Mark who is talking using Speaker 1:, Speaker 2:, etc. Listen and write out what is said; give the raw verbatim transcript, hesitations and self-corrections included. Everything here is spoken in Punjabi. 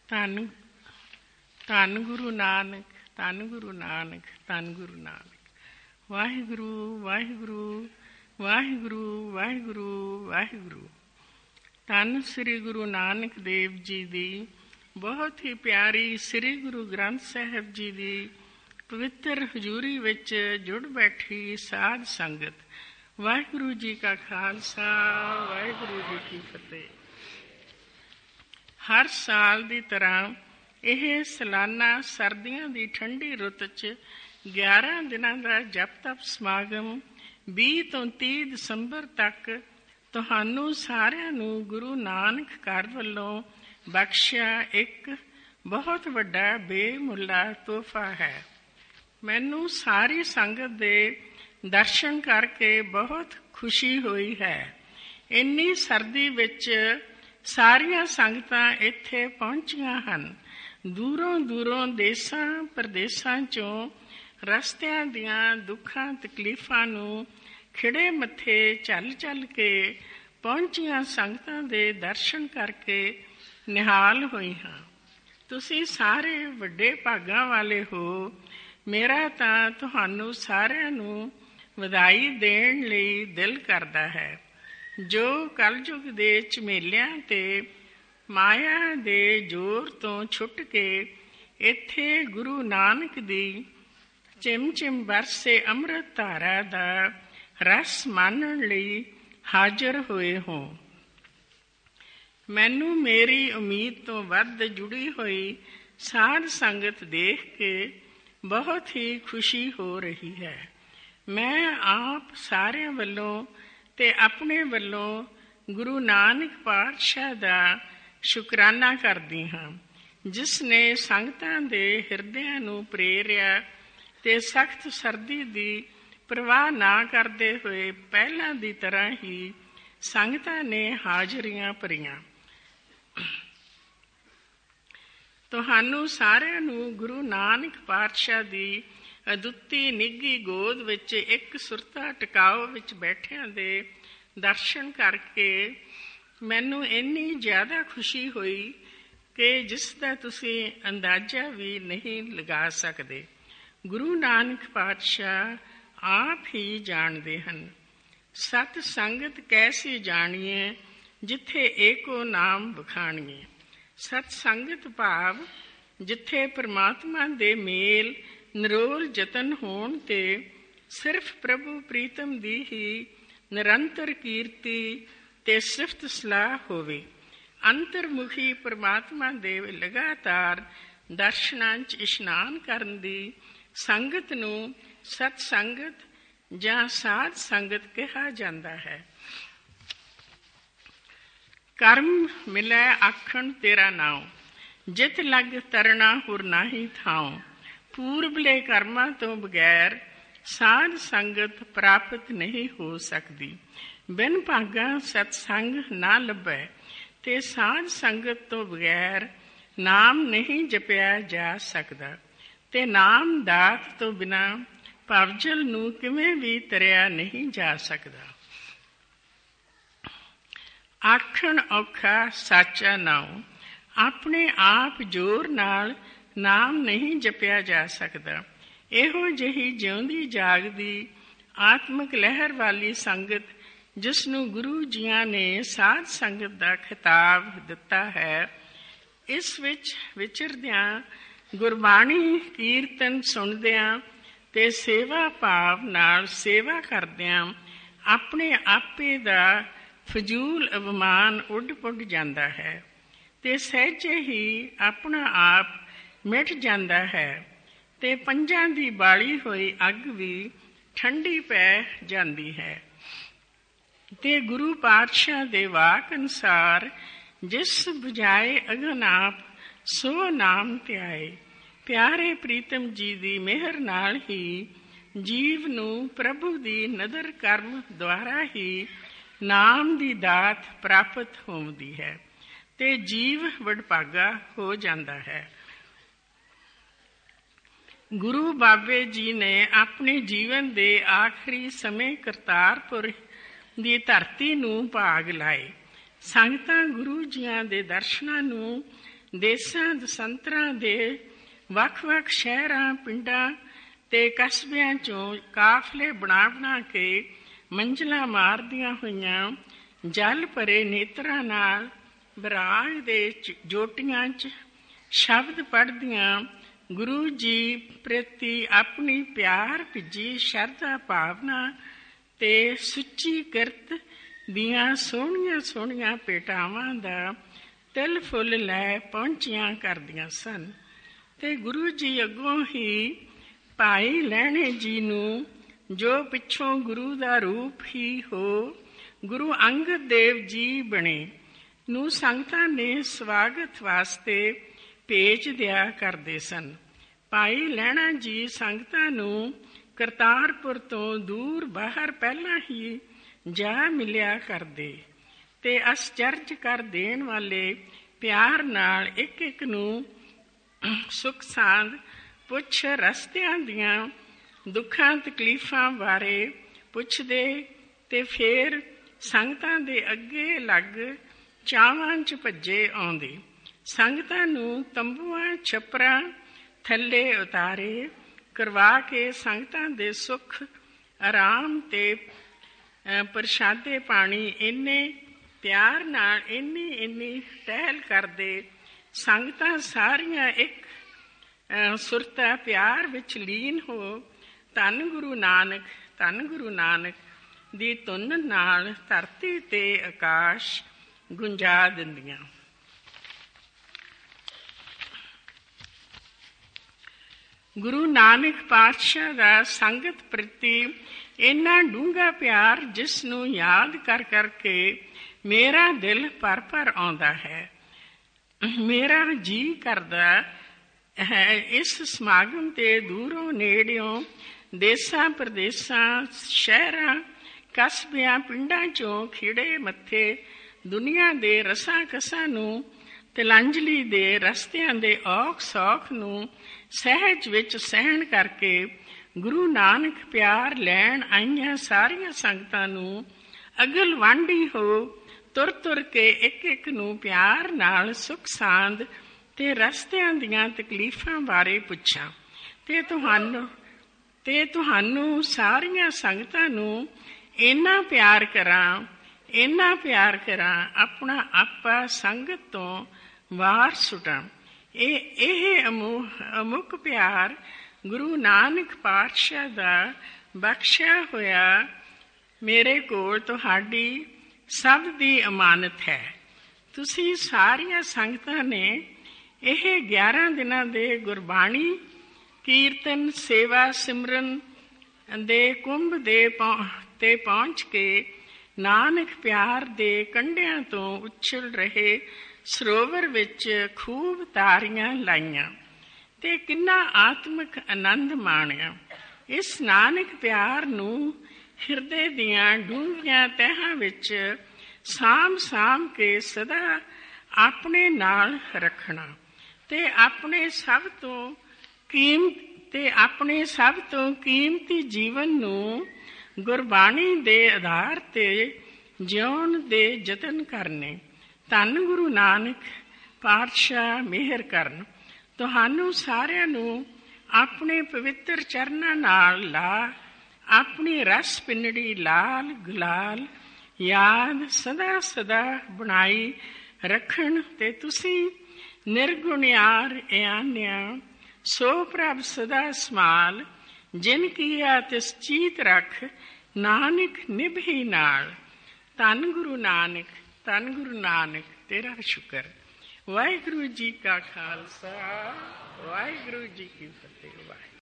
Speaker 1: ਧੰਨ ਧੰਨ ਗੁਰੂ ਨਾਨਕ, ਧੰਨ ਗੁਰੂ ਨਾਨਕ, ਧੰਨ ਗੁਰੂ ਨਾਨਕ। ਵਾਹਿਗੁਰੂ ਵਾਹਿਗੁਰੂ ਵਾਹਿਗੁਰੂ ਵਾਹਿਗੁਰੂ ਵਾਹਿਗੁਰੂ। ਧੰਨ ਸ੍ਰੀ ਗੁਰੂ ਨਾਨਕ ਦੇਵ ਜੀ ਦੀ ਬਹੁਤ ਹੀ ਪਿਆਰੀ ਸ੍ਰੀ ਗੁਰੂ ਗ੍ਰੰਥ ਸਾਹਿਬ ਜੀ ਦੀ ਪਵਿੱਤਰ ਹਜ਼ੂਰੀ ਵਿੱਚ ਜੁੜ ਬੈਠੀ ਸਾਧ ਸੰਗਤ। ਵਾਹਿਗੁਰੂ ਜੀ ਕਾ ਖਾਲਸਾ, ਵਾਹਿਗੁਰੂ ਜੀ ਕੀ ਫਤਿਹ। ਹਰ ਸਾਲ ਦੀ ਤਰ੍ਹਾਂ ਇਹ ਸਾਲਾਨਾ ਸਰਦੀਆਂ ਦੀ ਠੰਡੀ ਰੁੱਤ 'ਚ ਗਿਆਰਾਂ ਦਿਨਾਂ ਦਾ ਜਪ ਤਪ ਸਮਾਗਮ ਵੀਹ ਤੋਂ ਤੀਹ ਦਸੰਬਰ ਤੱਕ ਤੁਹਾਨੂੰ ਸਾਰਿਆਂ ਨੂੰ ਗੁਰੂ ਨਾਨਕ ਘਰ ਵੱਲੋਂ ਬਖਸ਼ਿਆ ਇੱਕ ਬਹੁਤ ਵੱਡਾ ਬੇਮੁੱਲਾ ਤੋਹਫਾ ਹੈ। ਮੈਨੂੰ ਸਾਰੀ ਸੰਗਤ ਦੇ ਦਰਸ਼ਨ ਕਰਕੇ ਬਹੁਤ ਖੁਸ਼ੀ ਹੋਈ ਹੈ। ਇੰਨੀ ਸਰਦੀ ਵਿੱਚ ਸਾਰੀਆਂ ਸੰਗਤਾਂ ਇੱਥੇ ਪਹੁੰਚੀਆਂ ਹਨ। ਦੂਰੋਂ ਦੂਰੋਂ ਦੇਸਾਂ ਪ੍ਰਦੇਸਾਂ 'ਚੋਂ ਰਸਤਿਆਂ ਦੀਆਂ ਦੁੱਖਾਂ ਤਕਲੀਫਾਂ ਨੂੰ ਖਿੜੇ ਮੱਥੇ ਚੱਲ ਚੱਲ ਕੇ ਪਹੁੰਚੀਆਂ ਸੰਗਤਾਂ ਦੇ ਦਰਸ਼ਨ ਕਰਕੇ ਨਿਹਾਲ ਹੋਈ ਹਾਂ। ਤੁਸੀਂ ਸਾਰੇ ਵੱਡੇ ਭਾਗਾਂ ਵਾਲੇ ਹੋ। ਮੇਰਾ ਤਾਂ ਤੁਹਾਨੂੰ ਸਾਰਿਆਂ ਨੂੰ ਵਧਾਈ ਦੇਣ ਲਈ ਦਿਲ ਕਰਦਾ ਹੈ, ਜੋ ਕਲਯੁਗ ਦੇ ਝਮੇਲਿਆਂ ਤੇ ਮਾਇਆ ਦੇ ਜ਼ੋਰ ਤੋਂ ਛੁੱਟ ਕੇ ਇੱਥੇ ਗੁਰੂ ਨਾਨਕ ਦੀ ਚਿਮ ਚਿਮ ਵਰਸੇ ਅੰਮ੍ਰਿਤ ਧਾਰਾ ਦਾ ਰਸ ਮਾਣਨ ਲਈ ਹਾਜ਼ਰ ਹੋਏ ਹੋ। ਮੈਨੂੰ ਮੇਰੀ ਉਮੀਦ ਤੋਂ ਵੱਧ ਜੁੜੀ ਹੋਈ ਸਾਧ ਸੰਗਤ ਦੇਖ ਕੇ ਬਹੁਤ ਹੀ ਖੁਸ਼ੀ ਹੋ ਰਹੀ ਹੈ। ਮੈਂ ਆਪ ਸਾਰਿਆਂ ਵੱਲੋਂ ਤੇ ਆਪਣੇ ਵੱਲੋਂ ਗੁਰੂ ਨਾਨਕ ਪਾਤਸ਼ਾਹ ਦਾ ਸ਼ੁਕਰਾਨਾ ਕਰਦੀ ਹਾਂ, ਜਿਸ ਨੇ ਸੰਗਤਾਂ ਦੇ ਹਿਰਦਿਆਂ ਨੂੰ ਪ੍ਰੇਰਿਆ ਤੇ ਸਖਤ ਸਰਦੀ ਦੀ ਪਰਵਾਹ ਨਾ ਕਰਦੇ ਹੋਏ ਪਹਿਲਾਂ ਦੀ ਤਰ੍ਹਾਂ ਹੀ ਸੰਗਤਾਂ ਨੇ ਹਾਜ਼ਰੀਆਂ ਭਰੀਆਂ। ਤੁਹਾਨੂੰ ਸਾਰਿਆਂ ਨੂੰ ਗੁਰੂ ਨਾਨਕ ਪਾਤਸ਼ਾਹ ਦੀ ਅਦੁੱਤੀ ਨਿੱਘੀ ਗੋਦ ਵਿੱਚ ਇੱਕ ਸੁਰਤਾ ਟਿਕਾਓ ਵਿੱਚ ਬੈਠਿਆਂ ਦੇ ਦਰਸ਼ਨ ਕਰਕੇ ਮੈਨੂੰ ਇੰਨੀ ਜ਼ਿਆਦਾ ਖੁਸ਼ੀ ਹੋਈ ਕਿ ਜਿਸ ਦਾ ਤੁਸੀਂ ਅੰਦਾਜ਼ਾ ਵੀ ਨਹੀਂ ਲਗਾ ਸਕਦੇ। ਗੁਰੂ ਨਾਨਕ ਪਾਤਸ਼ਾਹ ਆਪ ਹੀ ਜਾਣਦੇ ਹਨ। ਸਤ ਸੰਗਤ ਕੈਸੀ ਜਾਣੀਏ ਜਿੱਥੇ ਏਕੋ ਨਾਮ ਵਖਾਣੀਏ। ਸਤ ਸੰਗਤ ਭਾਵ ਜਿੱਥੇ ਪ੍ਰਮਾਤਮਾ ਦੇ ਮੇਲ ਨਿਰੋਲ ਯਤਨ ਹੋਣ ਤੇ ਸਿਰਫ ਪ੍ਰਭੂ ਪ੍ਰੀਤਮ ਦੀ ਹੀ ਨਿਰੰਤਰ ਕੀਰਤੀ ਤੇ ਸਿਫਤ ਸਲਾਹ ਹੋਵੇ। ਅੰਤਰਮੁਖੀ ਪ੍ਰਮਾਤਮਾ ਦੇ ਲਗਾਤਾਰ ਦਰਸ਼ਨਾਂ 'ਚ ਇਸ਼ਨਾਨ ਕਰਨ ਦੀ ਸੰਗਤ ਨੂੰ ਸਤ ਸੰਗਤ ਜਾਂ ਸਾਧ ਸੰਗਤ ਕਿਹਾ ਜਾਂਦਾ ਹੈ। ਕਰਮ ਮਿਲੈ ਆਖਣ ਤੇਰਾ ਨਾਉ, ਜਿਤ ਲਗ ਤਰਨਾ ਹੁਰ ਨਾਹੀ ਥਾਉ। ਪੂਰਬਲੇ ਕਰਮਾਂ ਤੋਂ ਬਗੈਰ ਸਾਧ ਸੰਗਤ ਪ੍ਰਾਪਤ ਨਹੀਂ ਹੋ ਸਕਦੀ। ਬਿਨ ਭਾਗਾਂ ਸਤਸੰਗ ਨਾ ਲੱਭੈ ਤੇ ਸਾਧ ਸੰਗਤ ਤੋਂ ਬਗੈਰ ਨਾਮ ਨਹੀਂ ਜਪਿਆ ਜਾ ਸਕਦਾ ਤੇ ਨਾਮ ਦਾਤ ਤੋਂ ਬਿਨਾਂ ਭਵਜਲ ਨੂੰ ਕਿਵੇਂ ਵੀ ਤਰਿਆ ਨਹੀਂ ਜਾ ਸਕਦਾ। ਆਖਣ ਔਖਾ ਸਾਚਾ ਨਾਉ, ਆਪਣੇ ਆਪ ਜ਼ੋਰ ਨਾਲ ਨਾਮ ਨਹੀਂ ਜਪਿਆ ਜਾ ਸਕਦਾ। ਇਹੋ ਜਿਹੀ ਜਿਉਂਦੀ ਜਾਗਦੀ ਆਤਮਿਕ ਲਹਿਰ ਵਾਲੀ ਸੰਗਤ ਜਿਸ ਨੂੰ ਗੁਰੂ ਜੀਆਂ ਨੇ ਸਾਧ ਸੰਗਤ ਦਾ ਖਿਤਾਬ ਦਿੱਤਾ ਹੈ, ਇਸ ਵਿੱਚ ਵਿਚਰਦਿਆਂ ਗੁਰਬਾਣੀ ਕੀਰਤਨ ਸੁਣਦਿਆਂ ਤੇ ਸੇਵਾ ਭਾਵ ਨਾਲ ਸੇਵਾ ਕਰਦਿਆਂ ਆਪਣੇ ਆਪੇ ਦਾ ਫਜ਼ੂਲ ਅਭਿਮਾਨ ਉੱਡ ਪੁੱਡ ਜਾਂਦਾ ਹੈ ਤੇ ਸਹਿਜੇ ਹੀ ਆਪਣਾ ਆਪ ਮਿਟ ਜਾਂਦਾ ਹੈ ਤੇ ਪੰਜਾਂ ਦੀ ਬਾਲੀ ਹੋਈ ਅੱਗ ਵੀ ਠੰਡੀ ਪੈ ਜਾਂਦੀ ਹੈ। ਤੇ ਗੁਰੂ ਪਾਤਸ਼ਾਹ ਦੇ ਵਾਕ ਅਨੁਸਾਰ ਜਿਸ ਬੁਝਾਏ ਅਗਨ ਆਪ ਸੋ ਨਾਮ ਧਿਆਏ। ਪਿਆਰੇ ਪ੍ਰੀਤਮ ਜੀ ਦੀ ਮਿਹਰ ਨਾਲ ਹੀ ਜੀਵ ਨੂੰ ਪ੍ਰਭੂ ਦੀ ਨਦਰ ਕਰਮ ਦੁਆਰਾ ਹੀ ਨਾਮ ਦੀ ਦਾਤ ਪ੍ਰਾਪਤ ਹੁੰਦੀ ਹੈ ਤੇ ਜੀਵ ਵਡਭਾਗਾ ਹੋ ਜਾਂਦਾ ਹੈ। ਗੁਰੂ ਬਾਬੇ ਜੀ ਨੇ ਆਪਣੇ ਜੀਵਨ ਦੇ ਆਖਰੀ ਸਮੇਂ ਕਰਤਾਰਪੁਰ ਦੀ ਧਰਤੀ ਨੂੰ ਭਾਗ ਲਾਏ। ਸੰਗਤਾਂ ਗੁਰੂ ਜੀਆਂ ਦੇ ਦਰਸ਼ਨਾਂ ਨੂੰ ਦੇਸਾਂ ਦਸੰਤਰਾਂ ਦੇ ਵੱਖ-ਵੱਖ ਸ਼ਹਿਰਾਂ, ਪਿੰਡਾਂ ਤੇ ਕਸਬਿਆਂ ਚੋਂ ਕਾਫਲੇ ਬਣਾ ਬਣਾ ਕੇ ਮੰਜ਼ਲਾਂ ਮਾਰਦੀਆਂ ਹੋਈਆਂ ਜਲ ਭਰੇ ਨੇਤਰਾਂ ਨਾਲ ਵਿਰਾਗ ਦੇ ਜੋਟੀਆਂ 'ਚ ਸ਼ਬਦ ਪੜ੍ਹਦੀਆਂ ਗੁਰੂ ਜੀ ਪ੍ਰਤੀ ਆਪਣੀ ਪਿਆਰ ਭਿੱਜੀ ਸ਼ਰਧਾ ਭਾਵਨਾ ਤੇ ਸੁੱਚੀ ਕਿਰਤ ਦੀਆਂ ਸੋਹਣੀਆਂ ਸੋਹਣੀਆਂ ਭੇਟਾਵਾਂ ਦਾ ਤਿਲ ਫੁੱਲ ਲੈ ਪਹੁੰਚੀਆਂ ਕਰਦੀਆਂ ਸਨ। ਤੇ ਗੁਰੂ ਜੀ ਅੱਗੋਂ ਹੀ ਭਾਈ ਲਹਿਣੇ ਜੀ ਨੂੰ, ਜੋ ਪਿੱਛੋਂ ਗੁਰੂ ਦਾ ਰੂਪ ਹੀ ਹੋ ਗੁਰੂ ਅੰਗਦ ਦੇਵ ਜੀ ਬਣੇ, ਨੂੰ ਸੰਗਤਾਂ ਨੇ ਸਵਾਗਤ ਵਾਸਤੇ ਭੇਜ ਦਿਆ ਕਰਦੇ ਸਨ। ਭਾਈ ਲਹਿਣਾ ਜੀ ਸੰਗਤਾਂ ਨੂੰ ਕਰਤਾਰਪੁਰ ਤੋਂ ਦੂਰ ਬਾਹਰ ਪਹਿਲਾਂ ਹੀ ਜਾ ਮਿਲਿਆ ਕਰਦੇ ਤੇ ਅਸਚਰਜ ਕਰ ਦੇਣ ਵਾਲੇ ਪਿਆਰ ਨਾਲ ਇੱਕ ਇੱਕ ਨੂੰ ਸੁੱਖ ਸਾਂਦ ਪੁੱਛ ਰਸਤਿਆਂ ਦੀਆਂ ਦੁੱਖਾਂ ਤਕਲੀਫਾਂ ਬਾਰੇ ਪੁੱਛਦੇ ਤੇ ਫੇਰ ਸੰਗਤਾਂ ਦੇ ਅੱਗੇ ਲੱਗ ਚਾਵਾਂ 'ਚ ਭੱਜੇ ਆਉਂਦੇ। ਸੰਗਤਾਂ ਨੂੰ ਤੰਬੂਆਂ ਛੱਪਰਾਂ ਥੱਲੇ ਉਤਾਰੇ ਕਰਵਾ ਕੇ ਸੰਗਤਾਂ ਦੇ ਸੁੱਖ ਆਰਾਮ ਤੇ ਪ੍ਰਸ਼ਾਦੇ ਪਾਣੀ ਇੰਨੇ ਪਿਆਰ ਨਾਲ ਇੰਨੀ ਇੰਨੀ ਟਹਿਲ ਕਰਦੇ, ਸੰਗਤਾਂ ਸਾਰੀਆਂ ਇੱਕ ਸੁਰਤਾ ਪਿਆਰ ਵਿੱਚ ਲੀਨ ਹੋ ਧੰਨ ਗੁਰੂ ਨਾਨਕ ਧੰਨ ਗੁਰੂ ਨਾਨਕ ਦੀ ਧੁਨ ਨਾਲ ਧਰਤੀ ਤੇ ਆਕਾਸ਼ ਗੁੰਜਾ ਦਿੰਦੀਆਂ। ਗੁਰੂ ਨਾਨਕ ਪਾਤਸ਼ਾਹ ਦਾ ਸੰਗਤ ਪ੍ਰਤੀ ਇੰਨਾ ਡੂੰਘਾ ਪਿਆਰ, ਜਿਸ ਨੂੰ ਯਾਦ ਕਰ ਕਰਕੇ ਮੇਰਾ ਦਿਲ ਭਰ ਭਰ ਆਉਂਦਾ ਹੈ। ਮੇਰਾ ਜੀ ਕਰਦਾ ਹੈ ਇਸ ਸਮਾਗਮ ਤੇ ਦੂਰੋਂ ਨੇੜਿਓਂ ਦੇਸਾਂ ਪ੍ਰਦੇਸਾਂ, ਸ਼ਹਿਰਾਂ, ਕਸਬਿਆਂ, ਪਿੰਡਾਂ ਚੋਂ ਖਿੜੇ ਮੱਥੇ ਦੁਨੀਆ ਦੇ ਰਸਾਂ ਕਸਾਂ ਨੂੰ, ਤਿਲਾਂਜਲੀ ਦੇ ਰਸਤਿਆਂ ਦੇ ਔਖ ਸੌਖ ਨੂੰ ਸਹਿਜ ਵਿੱਚ ਸਹਿਣ ਕਰਕੇ ਗੁਰੂ ਨਾਨਕ ਪਿਆਰ ਲੈਣ ਆਈਆਂ ਸਾਰੀਆਂ ਸੰਗਤਾਂ ਨੂੰ ਅਗਲ ਵਾਂਢੀ ਹੋ ਤੁਰ ਤੁਰ ਕੇ ਇੱਕ ਇੱਕ ਨੂੰ ਪਿਆਰ ਨਾਲ ਸੁੱਖ ਸਾਂਦ ਤੇ ਰਸਤਿਆਂ ਦੀਆਂ ਤਕਲੀਫਾਂ ਬਾਰੇ ਪੁੱਛਾਂ ਤੇ ਤੁਹਾਨੂੰ ਤੇ ਤੁਹਾਨੂੰ ਸਾਰੀਆਂ ਸੰਗਤਾਂ ਨੂੰ ਇੰਨਾ ਪਿਆਰ ਕਰਾਂ ਇੰਨਾ ਪਿਆਰ ਕਰਾਂ ਆਪਣਾ ਆਪਾ ਸੰਗਤ ਤੋਂ ਵਾਰ ਸੁਟਾਂ। ਇਹ ਇਹ ਅਮੁੱਕ ਪਿਆਰ ਗੁਰੂ ਨਾਨਕ ਪਾਤਸ਼ਾਹ ਦਾ ਬਖਸ਼ਿਆ ਹੋਇਆ ਮੇਰੇ ਕੋਲ ਤੁਹਾਡੀ ਸਭ ਦੀ ਅਮਾਨਤ ਹੈ। ਤੁਸੀਂ ਸਾਰੀਆਂ ਸੰਗਤਾਂ ਨੇ ਇਹ ਗਿਆਰਾਂ ਦਿਨਾਂ ਦੇ ਗੁਰਬਾਣੀ ਕੀਰਤਨ ਸੇਵਾ ਸਿਮਰਨ ਦੇ ਕੁੰਭ ਦੇ ਤੇ ਪਹੁੰਚ ਕੇ ਨਾਨਕ ਪਿਆਰ ਦੇ ਕੰਢਿਆਂ ਤੋਂ ਉਛਲ ਰਹੇ ਸਰੋਵਰ ਵਿੱਚ ਖੂਬ ਤਾਰੀਆਂ ਲਾਈਆਂ ਤੇ ਕਿੰਨਾ ਆਤਮਿਕ ਆਨੰਦ ਮਾਣਿਆ। ਇਸ ਨਾਨਕ ਪਿਆਰ ਨੂੰ ਹਿਰਦੇ ਦੀਆਂ ਡੂੰਘੀਆਂ ਤਹਿਾਂ ਵਿੱਚ ਸਾਂਭ ਸਾਂਭ ਕੇ ਸਦਾ ਆਪਣੇ ਨਾਲ ਰੱਖਣਾ ਤੇ ਆਪਣੇ ਸਭ ਤੋਂ ਕੀਮਤ ਤੇ ਆਪਣੇ ਸਭ ਤੋਂ ਕੀਮਤੀ ਜੀਵਨ ਨੂੰ ਗੁਰਬਾਣੀ ਦੇ ਆਧਾਰ ਤੇ ਜਿਉਣ ਦੇ ਯਤਨ ਕਰਨੇ। ਧੰਨ ਗੁਰੂ ਨਾਨਕ ਪਾਤਸ਼ਾਹ ਮਿਹਰ ਕਰਨ। ਤੁਹਾਨੂੰ ਸਾਰਿਆਂ ਨੂੰ ਆਪਣੇ ਪਵਿੱਤਰ ਚਰਨਾਂ ਨਾਲ ਲਾ ਆਪਣੀ ਰਸ ਪਿੰਨੜੀ ਲਾਲ ਗੁਲਾਲ ਯਾਦ ਸਦਾ ਸਦਾ ਬਣਾਈ ਰੱਖਣ ਤੇ ਤੁਸੀਂ ਨਿਰਗੁਣਿਆਰ ਇਆਨਿਆ ਸੋ ਪ੍ਰਭ ਸਦਾ ਸਮਾਲ ਜਿਨ ਕੀਆ ਤਿਸ ਚੀਤ ਰੱਖ ਨਾਨਕ ਨਿਭੀ ਨਾਲ। ਧੰਨ ਗੁਰੂ ਨਾਨਕ ਧੰਨ ਗੁਰੂ ਨਾਨਕ ਤੇਰਾ ਸ਼ੁਕਰ। ਵਾਹਿਗੁਰੂ ਜੀ ਕਾ ਖਾਲਸਾ ਵਾਹਿਗੁਰੂ ਜੀ ਕੀ ਫਤਿਹ।